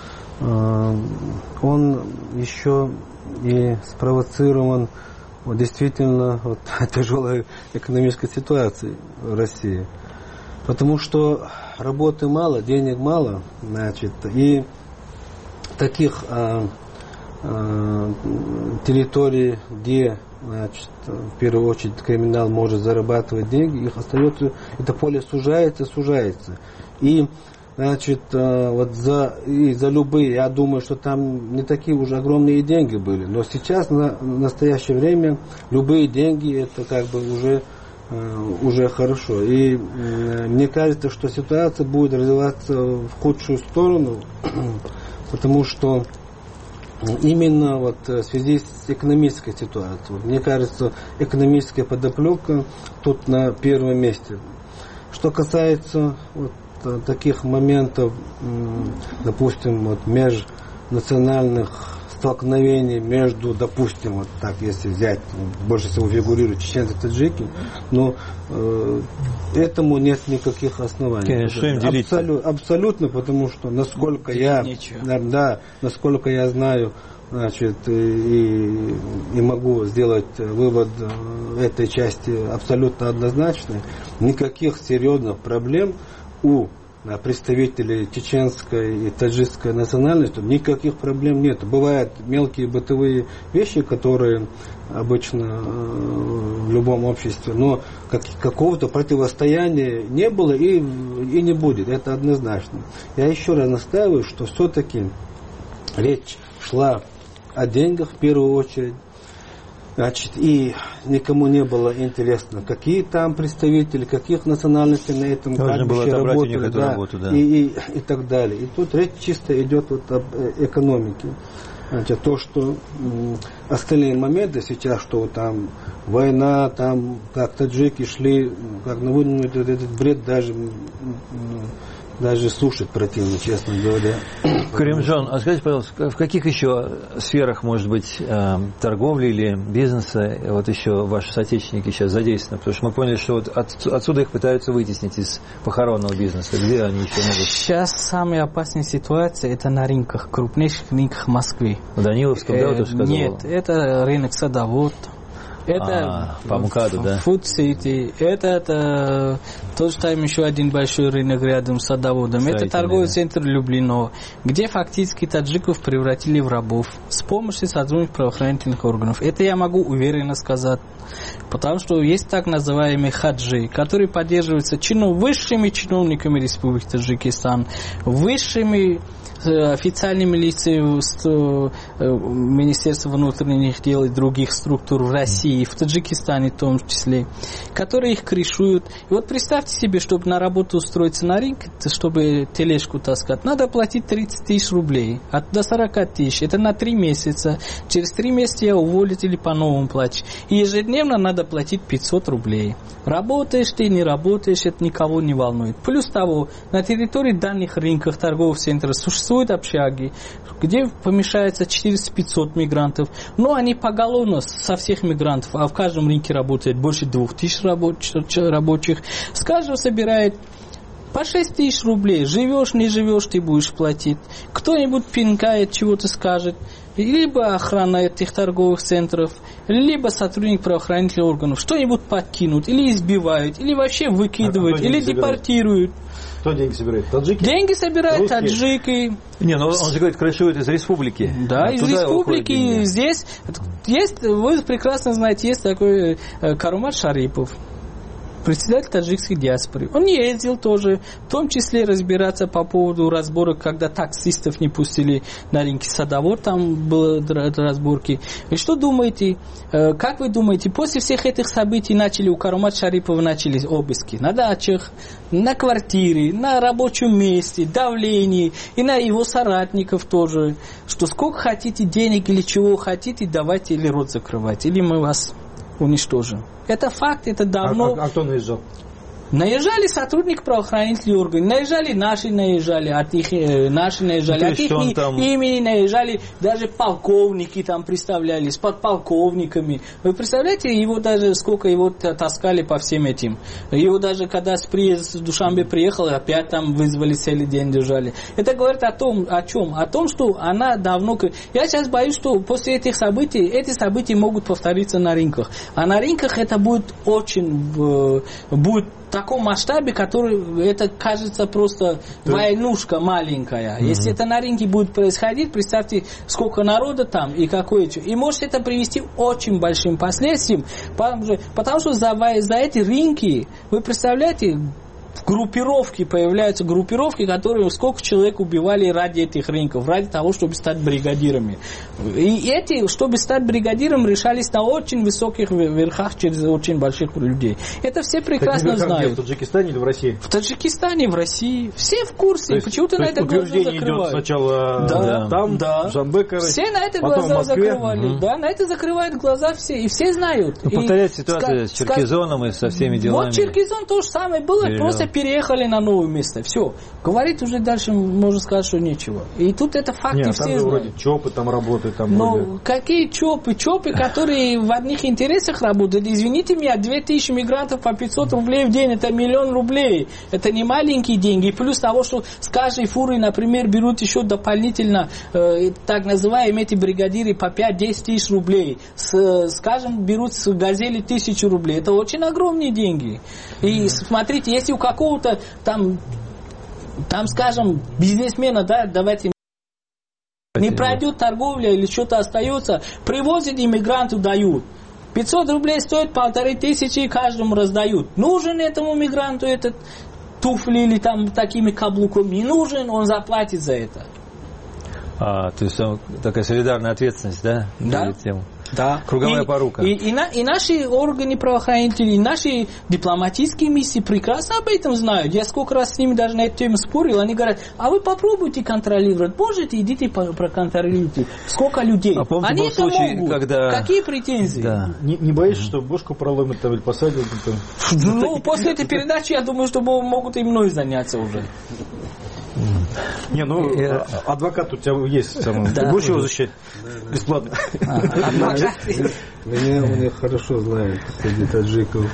он еще и спровоцирован вот, действительно вот, тяжелой экономической ситуацией в России. Потому что работы мало, денег мало, значит, и таких территорий, где, значит, в первую очередь криминал может зарабатывать деньги, их остается, это поле сужается. И значит, вот за любые, я думаю, что там не такие уже огромные деньги были, но сейчас, в настоящее время, любые деньги, это как бы уже хорошо. И мне кажется, что ситуация будет развиваться в худшую сторону, потому что именно вот в связи с экономической ситуацией. Мне кажется, экономическая подоплека тут на первом месте. Что касается вот таких моментов, допустим, вот межнациональных столкновений между, допустим, вот так, если взять, больше всего фигурируют чеченцы, таджики, но этому нет никаких оснований. Конечно, им делиться. Абсолютно, потому что насколько я знаю, значит, и могу сделать вывод этой части абсолютно однозначный, никаких серьезных проблем у представителей чеченской и таджикской национальности никаких проблем нет. Бывают мелкие бытовые вещи, которые обычно в любом обществе, но какого-то противостояния не было и не будет. Это однозначно. Я еще раз настаиваю, что все-таки речь шла о деньгах в первую очередь. Значит, и никому не было интересно, какие там представители, каких национальностей на этом кладбище работали, и так далее. И тут речь чисто идет вот об экономике. Значит, то, что остальные моменты сейчас, что там война, там как таджики шли, как на войну, этот бред даже слушать противно, честно говоря. Каримджан, а скажите, пожалуйста, в каких еще сферах, может быть, торговли или бизнеса вот еще ваши соотечественники сейчас задействованы? Потому что мы поняли, что вот отсюда их пытаются вытеснить из похоронного бизнеса. Где они еще могут? Сейчас самая опасная ситуация это на рынках, крупнейших рынках Москвы. В Даниловском, да, вы тоже сказали? Нет, это рынок Садовод. Это по МКАДу, да? Food City. Это тоже там еще один большой рынок рядом с Садоводом. Это торговый центр Люблино, где фактически таджиков превратили в рабов с помощью сотрудников правоохранительных органов. Это я могу уверенно сказать. Потому что есть так называемые хаджи, которые поддерживаются высшими чиновниками Республики Таджикистан, высшими официальными лицами Министерства внутренних дел и других структур в России, в Таджикистане в том числе, которые их крышуют. И вот представьте себе, чтобы на работу устроиться на рынок, чтобы тележку таскать, надо платить 30 тысяч рублей, до 40 тысяч. Это на 3 месяца. Через 3 месяца я уволят или по-новому плачу. И ежедневно надо платить 500 рублей. Работаешь ты, не работаешь, это никого не волнует. Плюс того, на территории данных рынков, торговых центров существуют общаги, где помещается 400-500 мигрантов. Но они поголовно со всех мигрантов, а в каждом рынке работает больше 2000 рабочих. С каждого собирает по 6 тысяч рублей. Живешь, не живешь, ты будешь платить. Кто-нибудь пинкает, чего-то скажет. Либо охрана этих торговых центров, либо сотрудник правоохранительных органов что-нибудь подкинут, или избивают, или вообще выкидывают, или депортируют. Кто деньги собирает? Таджики? Деньги собирают русские? Таджики. Не, ну он же говорит, крышуют из республики. Да, из республики. Здесь есть, вы прекрасно знаете, есть такой Карумат Шарипов, председатель таджикской диаспоры. Он ездил тоже, в том числе разбираться по поводу разборок, когда таксистов не пустили на рынке Садовод, там были разборки. И что думаете, как вы думаете, после всех этих событий у Карумата Шарипова начались обыски на дачах, на квартире, на рабочем месте, давление, и на его соратников тоже, что сколько хотите денег или чего хотите, давайте или рот закрывать, или мы вас уничтожим. Это факт, это давно... А кто наезжал? Наезжали сотрудники правоохранительных органов, наши наезжали, от их имени наезжали, даже полковники там представлялись, подполковниками. Вы представляете, его даже сколько его таскали по всем этим. Его даже когда с Душанбе приехал, опять там вызвали, целый день держали. Это говорит о чем? О том, что она давно... Я сейчас боюсь, что после этих событий, эти события могут повториться на рынках. А на рынках это будет будет в таком масштабе, который, это кажется просто войнушка маленькая. Если это на рынке будет происходить, представьте, сколько народа там и какое. И может это привести к очень большим последствиям, потому что за эти рынки, вы представляете, группировки, появляются группировки, которые сколько человек убивали ради этих рынков, ради того, чтобы стать бригадирами. И эти, чтобы стать бригадиром, решались на очень высоких верхах через очень больших людей. Это все прекрасно знают. В Таджикистане или в России? В Таджикистане, в России. Все в курсе. Почему-то на это глаза закрывают. Сначала там, Жанбек, все на это глаза закрывали. Да, на это закрывают глаза все. И все знают. Повторяется ситуация с Черкизоном и со всеми делами. Вот Черкизон то же самое было, просто переехали на новое место. Все. Говорить уже дальше можно сказать, что нечего. И тут это факты все знают. Вроде ЧОПы там работают. Но какие ЧОПы? ЧОПы, которые в одних интересах работают. Извините меня, 2000 мигрантов по 500 рублей в день, это 1 000 000 рублей. Это не маленькие деньги. И плюс того, что с каждой фуры, например, берут еще дополнительно, так называемые эти бригадиры по 5-10 тысяч рублей. Скажем, берут с газели 1000 рублей. Это очень огромные деньги. И смотрите, если у какого-то там, скажем, бизнесмена, да, давайте, не пройдет торговля или что-то остается, привозят иммигранту, дают. 500 рублей стоит, 1500 каждому раздают. Нужен этому мигранту этот туфли или там такими каблуками? Не нужен, он заплатит за это. То есть такая солидарная ответственность, да? Да. Да. Круговая порука. И наши органы правоохранительные, и наши дипломатические миссии прекрасно об этом знают. Я сколько раз с ними даже на эту тему спорил. Они говорят, а вы попробуйте контролировать. Можете, идите проконтролируйте. Сколько людей. А помните, они был это случай, могут. когда... Какие претензии? Да. Не боишься, что бошку проломят там или посадят? Ну, после этой передачи, я думаю, что могут и мной заняться уже. Не, адвокат у тебя есть. Ты будешь его защищать? Бесплатно. Меня хорошо знают среди таджиков.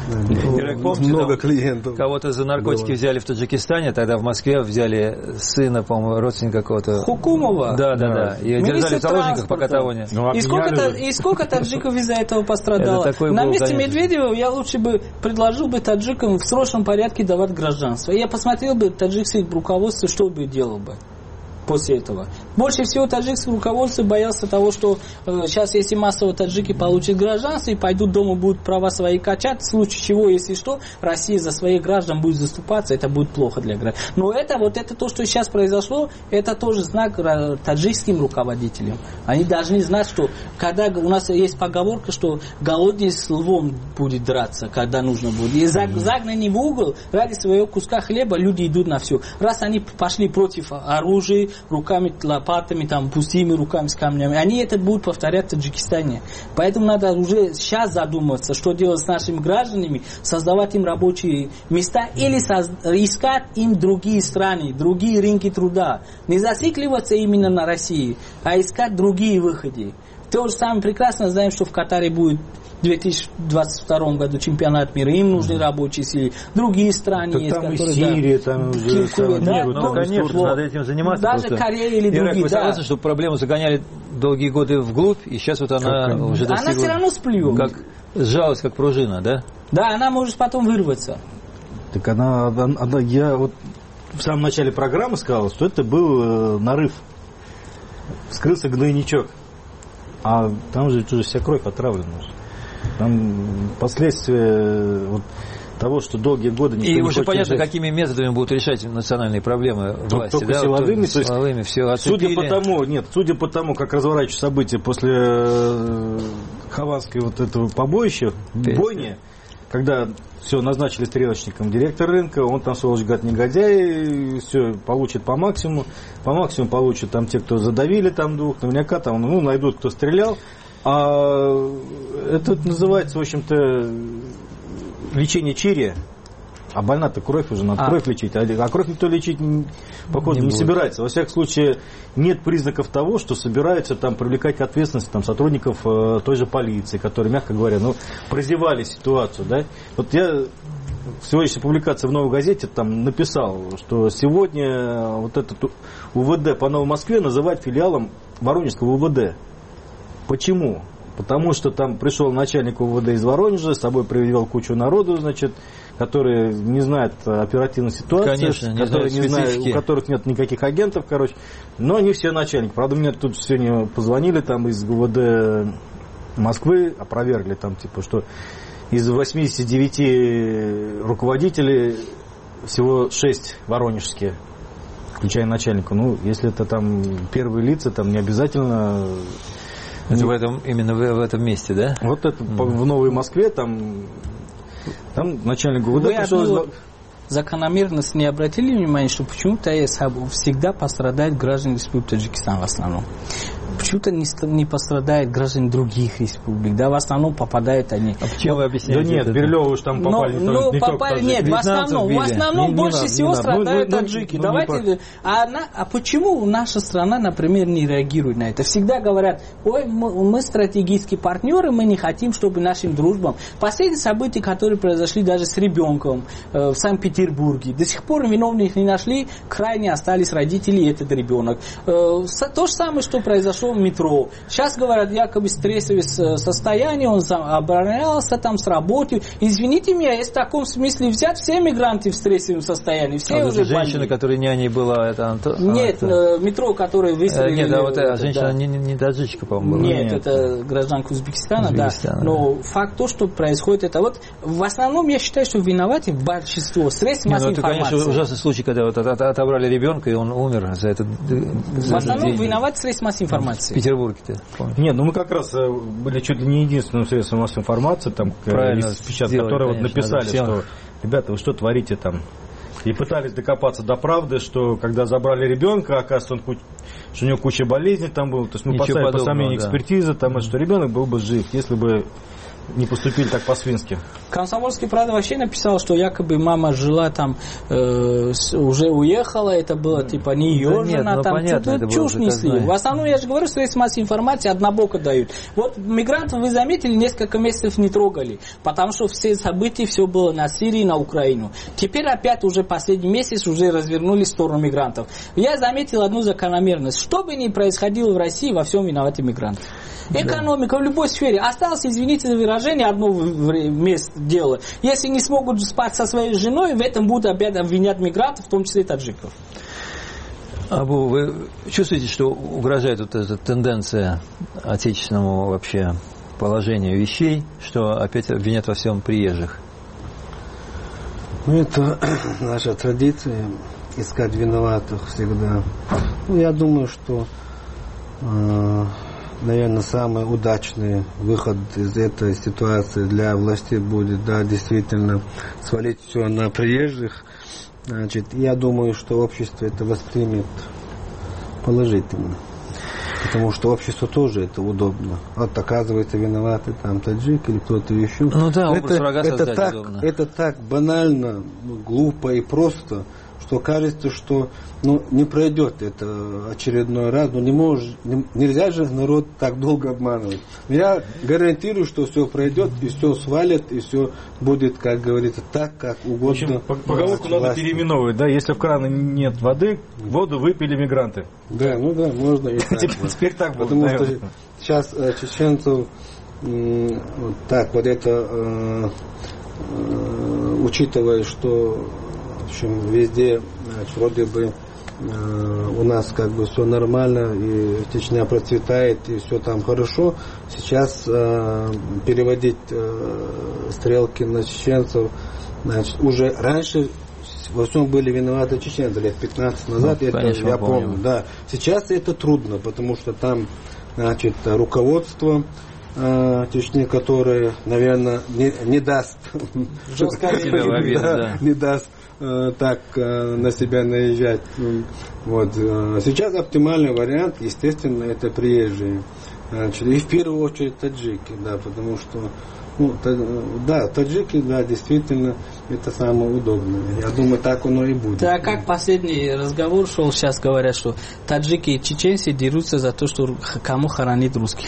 Много клиентов. Кого-то за наркотики взяли в Таджикистане, тогда в Москве взяли сына, по-моему, родственника какого-то. Хукумова. Да. И держали в заложниках, пока того нет. И сколько таджиков из-за этого пострадало? На месте Медведева я лучше бы предложил бы таджикам в срочном порядке давать гражданство. И я посмотрел бы таджикское руководство, что бы делал бы после этого. Больше всего таджикское руководство боялся того, что сейчас, если массово таджики получат гражданство и пойдут дома, будут права свои качать, в случае чего, если что, Россия за своих граждан будет заступаться, это будет плохо для граждан. Но это то, что сейчас произошло, это тоже знак таджикским руководителям. Они должны знать, что когда у нас есть поговорка, что голодный с львом будет драться, когда нужно будет. И загнанный в угол ради своего куска хлеба люди идут на все. Раз они пошли против оружия, руками, лопатами, там, пустыми руками с камнями. Они это будут повторять в Таджикистане. Поэтому надо уже сейчас задуматься, что делать с нашими гражданами, создавать им рабочие места или искать им другие страны, другие рынки труда. Не зацикливаться именно на России, а искать другие выходы. То же самое прекрасно знаем, что в Катаре будет в 2022 году чемпионат мира, им нужны рабочие силы. Другие страны так есть, там которые... Сирия, там уже... конечно, надо этим заниматься. Даже Корея или другие, вы согласны, что проблему загоняли долгие годы вглубь, и сейчас вот она уже достигла... Она все равно сплюет. Как сжалась, как пружина, да? Да, она может потом вырваться. Так я вот в самом начале программы сказал, что это был нарыв. Вскрылся гнойничок. А там же уже вся кровь отравлена. Там последствия того, что долгие годы никто и не уже хочет понятно, решать. какими методами будут решать национальные проблемы власти. Только да? силовыми. Силовыми, все оцепили. Судя по тому, как разворачиваются события после Хованской этого побоища, бойни, когда все назначили стрелочником директор рынка, он там, сволочь, негодяй, все получит по максимуму получат там те, кто задавили там двух, наверняка там, найдут, кто стрелял. А это называется, в общем-то, лечение чири. А больна-то кровь уже, надо кровь лечить. А кровь никто лечить, похоже, не собирается. Во всяком случае, нет признаков того, что собираются там привлекать к ответственности там, сотрудников той же полиции, которые, мягко говоря, прозевали ситуацию. Да? Вот я в сегодняшней публикации в «Новой газете» там написал, что сегодня вот этот УВД по Новой Москве называют филиалом Воронежского УВД. Почему? Потому что там пришел начальник УВД из Воронежа, с собой привел кучу народу, которые не знают оперативной ситуации, конечно, которые не знают, у которых нет никаких агентов, но они все начальники. Правда, мне тут сегодня позвонили там из УВД Москвы, опровергли там, что из 89 руководителей всего 6 воронежские, включая начальника. Ну, если это там первые лица, там не обязательно... Это именно в этом месте, да? Вот это в Новой Москве, там начальник ГУВД пришел... Закономерность не обратили внимания, что почему-то всегда пострадают граждане Республики Таджикистан в основном. Почему-то не пострадают граждане других республик, да, в основном попадают они. А почему вы объясняете? Да нет, Берлёвы уж там попали. Нет, в основном больше всего страдают таджики. Давайте, а почему наша страна, например, не реагирует на это? Всегда говорят, ой, мы стратегические партнеры, мы не хотим, чтобы нашим дружбам. Последние события, которые произошли даже с ребенком в Санкт-Петербурге, до сих пор виновных не нашли, крайне остались родители и этот ребенок. То же самое, что произошло в метро. Сейчас говорят, якобы стрессовое состояние, он оборонялся там с работы. Извините меня, если в таком смысле взять, все мигранты в стрессовом состоянии, все уже женщина, которая няней была, это Нет, метро, которое выставили. Нет, вот женщина не таджичка, по-моему, была. Нет, это гражданка Узбекистана, да. Но факт то, что происходит, это вот в основном я считаю, что виноваты большинство средств массовой информации. Это, конечно, ужасный случай, когда вот отобрали ребенка, и он умер за это. В основном виноваты средства массовой информации. В Петербурге-то, помню. Нет, мы как раз были чуть ли не единственным средством массовой информации, там, которые вот написали, что, ребята, вы что творите там? И пытались докопаться до правды, что когда забрали ребенка, оказывается, что у него куча болезней там было, то есть мы поставили по сомнению экспертизы, там, что ребенок был бы жив, если бы не поступили так по-свински. Комсомольский правда вообще написал, что якобы мама жила там, уже уехала, это было типа не ее жена, там понятно, чушь несли. В основном, я же говорю, средства массовой информации однобоко дают. Вот мигрантов, вы заметили, несколько месяцев не трогали, потому что все события, все было на Сирии, на Украину. Теперь опять уже последний месяц уже развернулись в сторону мигрантов. Я заметил одну закономерность. Что бы ни происходило в России, во всем виноваты мигранты. Экономика в любой сфере. Осталось, извините за выражение, одно место дела. Если не смогут спать со своей женой, в этом будут опять обвинять мигрантов, в том числе и таджиков. Абу, вы чувствуете, что угрожает вот эта тенденция отечественному вообще положению вещей, что опять обвинят во всем приезжих? Ну, это наша традиция, искать виноватых всегда. Ну, я думаю, что наверное, самый удачный выход из этой ситуации для властей будет, да, действительно, свалить все на приезжих. Значит, я думаю, что общество это воспримет положительно. Потому что обществу тоже это удобно. Вот, оказывается, виноваты там таджик или кто-то еще. Ну да, это так банально, глупо и просто, что кажется, что не пройдет это очередной раз. Нельзя же народ так долго обманывать. Я гарантирую, что все пройдет, и все свалит, и все будет, как говорится, так, как угодно. В общем, поговорку надо переименовывать, да? Если в кране нет воды, воду выпили мигранты. Да, можно и так. Теперь так будет. Потому что сейчас чеченцев так вот это, учитывая, что в общем, везде, вроде бы у нас как бы все нормально, и Чечня процветает, и все там хорошо. Сейчас переводить стрелки на чеченцев, значит, уже раньше во всем были виноваты чеченцы, лет 15 назад, это конечно, я помню. Да. Сейчас это трудно, потому что там, значит, руководство Чечни, которое, наверное, не даст не даст так на себя наезжать. Вот. Сейчас оптимальный вариант, естественно, это приезжие. И в первую очередь таджики, да, потому что таджики, да, действительно, это самое удобное. Я думаю, так оно и будет. Да, как последний разговор шел, сейчас говорят, что таджики и чеченцы дерутся за то, что кому хоронит русских.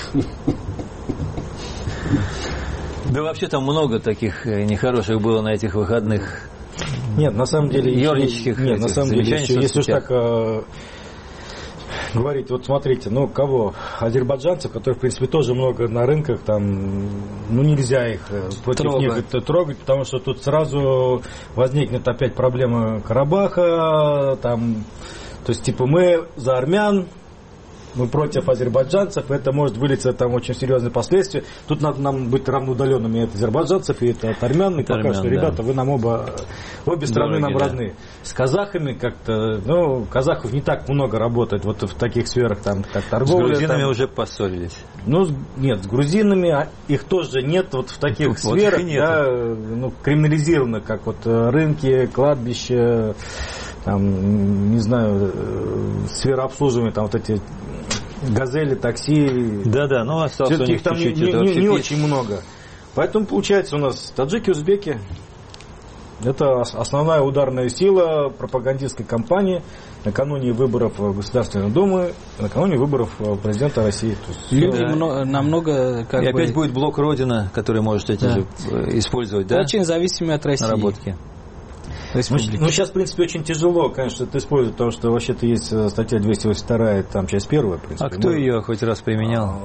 Да вообще там много таких нехороших было на этих выходных. Нет, на самом деле, если уж так говорить, вот смотрите, кого? Азербайджанцев, которые, в принципе, тоже много на рынках, там, нельзя их против них трогать, потому что тут сразу возникнет опять проблема Карабаха, там, то есть, типа, мы за армян, мы против азербайджанцев, это может вылиться там очень серьезные последствия. Тут надо нам быть равноудаленными от азербайджанцев и от армян. И пока что, ребята, вы нам обе страны нам родные. С казахами как-то, казахов не так много работает вот в таких сферах, там, как торговля. С грузинами там. уже поссорились. Нет, с грузинами их тоже нет вот в таких сферах, криминализировано, как вот рынки, кладбища, там, не знаю, сфера обслуживания, там вот эти газели, такси. Да, но осталось их там не очень много. Поэтому получается у нас таджики, узбеки. Это основная ударная сила пропагандистской кампании накануне выборов в Государственную Думу, накануне выборов президента России. Люди намного и опять будет блок Родина, который может эти же использовать, да? Очень зависимы от России. Наработки. Сейчас, в принципе, очень тяжело, конечно, это использовать, потому что вообще-то есть статья 282, там часть 1, в принципе. А кто ее хоть раз применял?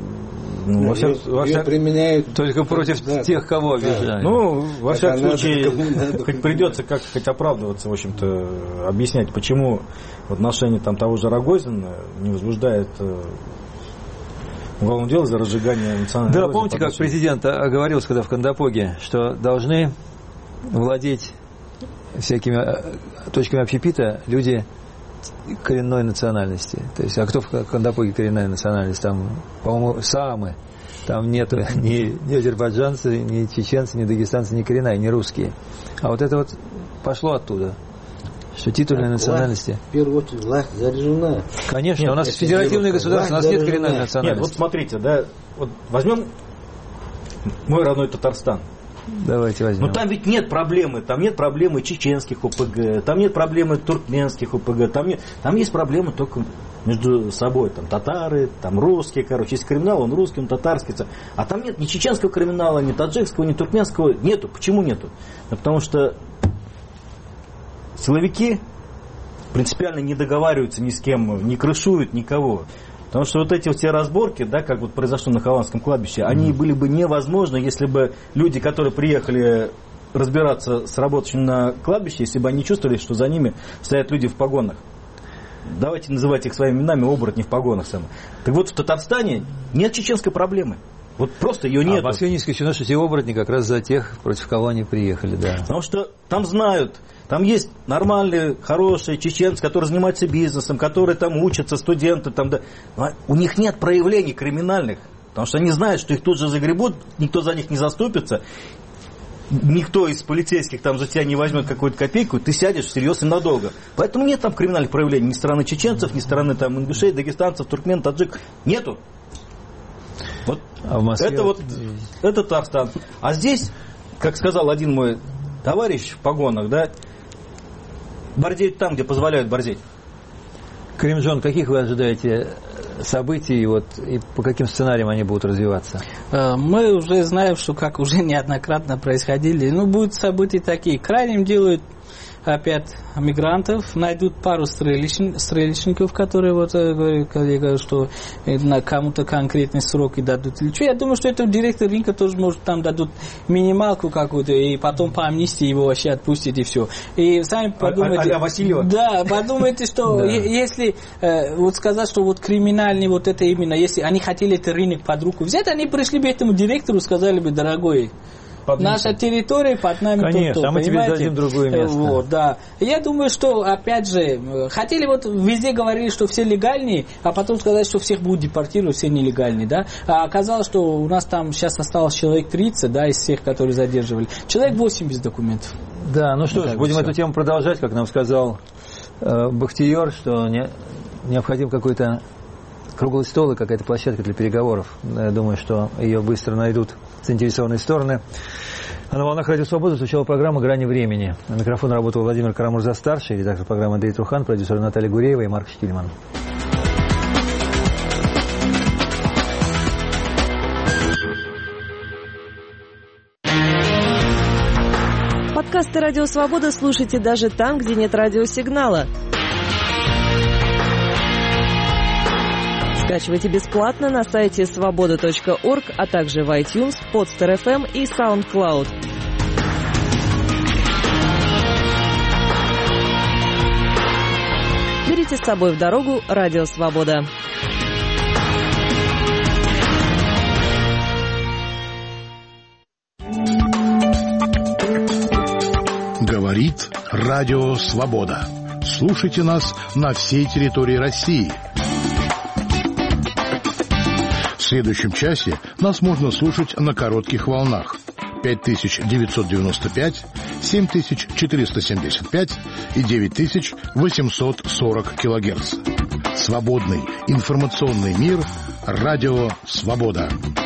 Ее применяют только против тех, кого обижают. Во всяком случае, хоть придется как-то оправдываться, в общем-то, объяснять, почему в отношении там того же Рогозина не возбуждает уголовное дело за разжигание национальной Да, помните, как президент оговорился, когда в Кандапоге, что должны владеть всякими точками общепита люди коренной национальности. То есть, а кто в Кандапоге коренная национальность? Там, по-моему, саамы. Там нету ни азербайджанцы, ни чеченцы, ни дагестанцы, ни коренные, ни русские. А вот это вот пошло оттуда. Что титульной национальности. В первую очередь власть заряжена. Конечно, у нас федеративное государство, у нас нет коренной национальности. Нет, вот смотрите, да, вот возьмем мой родной Татарстан. Давайте возьмем. Но там ведь нет проблемы. Там нет проблемы чеченских ОПГ, там нет проблемы туркменских ОПГ, там есть проблемы только между собой. Там татары, там русские, есть криминал, он русский, он татарский. А там нет ни чеченского криминала, ни таджикского, ни туркменского. Нету. Почему нету? Да потому что силовики принципиально не договариваются ни с кем, не крышуют никого. Потому что вот эти все разборки, да, как вот произошло на Хованском кладбище, они были бы невозможны, если бы люди, которые приехали разбираться с работающими на кладбище, если бы они чувствовали, что за ними стоят люди в погонах. Давайте называть их своими именами, оборотни в погонах. Так вот, в Татарстане нет чеченской проблемы. Вот просто ее нет. А в Москве не исключено, что те оборотни как раз за тех, против кого они приехали, да. Потому что там знают, там есть нормальные, хорошие чеченцы, которые занимаются бизнесом, которые там учатся, студенты. Там, да. У них нет проявлений криминальных, потому что они знают, что их тут же загребут, никто за них не заступится. Никто из полицейских там за тебя не возьмет какую-то копейку, ты сядешь всерьез и надолго. Поэтому нет там криминальных проявлений ни стороны чеченцев, ни стороны там ингушей, дагестанцев, туркмен, таджик. Нету. Вот а в Москве это Татарстан. А здесь, как сказал один мой товарищ в погонах, да, борзеют там, где позволяют борзеть. Каримджон, каких вы ожидаете событий и по каким сценариям они будут развиваться? Мы уже знаем, что как уже неоднократно происходили. Будут события такие. Крайним делают опять мигрантов, найдут пару стрелечников, которые говорят, коллега, что на кому-то конкретный срок и дадут или что. Я думаю, что это директор рынка тоже может там дадут минималку какую-то, и потом по амнистии его вообще отпустят и все. И сами подумайте. Васильева? Да, подумайте, что если вот сказать, что вот криминальный вот это именно, если они хотели этот рынок под руку взять, они пришли бы этому директору, сказали бы, дорогой, наша территория под нами. Конечно, а мы тебе дадим другое место. Вот, да. Я думаю, что, опять же, хотели везде говорили, что все легальные, а потом сказать, что всех будут депортировать, все нелегальные, да. А оказалось, что у нас там сейчас осталось человек 30, да, из всех, которые задерживали. Человек 8 без документов. Да, ну что ж, будем эту тему продолжать, как нам сказал Бахтиер, что необходим какой-то круглый стол и какая-то площадка для переговоров. Я думаю, что ее быстро найдут заинтересованные стороны. А на волнах Радио Свобода звучала программа «Грани времени». На микрофоне работал Владимир Карамурза-старший, редактор программы Андрей Трухан, продюсер Наталья Гуреева и Марк Штильман. Подкасты «Радио Свобода» слушайте даже там, где нет радиосигнала. Скачивайте бесплатно на сайте svoboda.org, а также в iTunes, Podster FM и SoundCloud. Берите с собой в дорогу «Радио Свобода». Говорит Радио Свобода. Слушайте нас на всей территории России. В следующем часе нас можно слушать на коротких волнах 5995, 7475 и 9840 килогерц. Свободный информационный мир. Радио Свобода.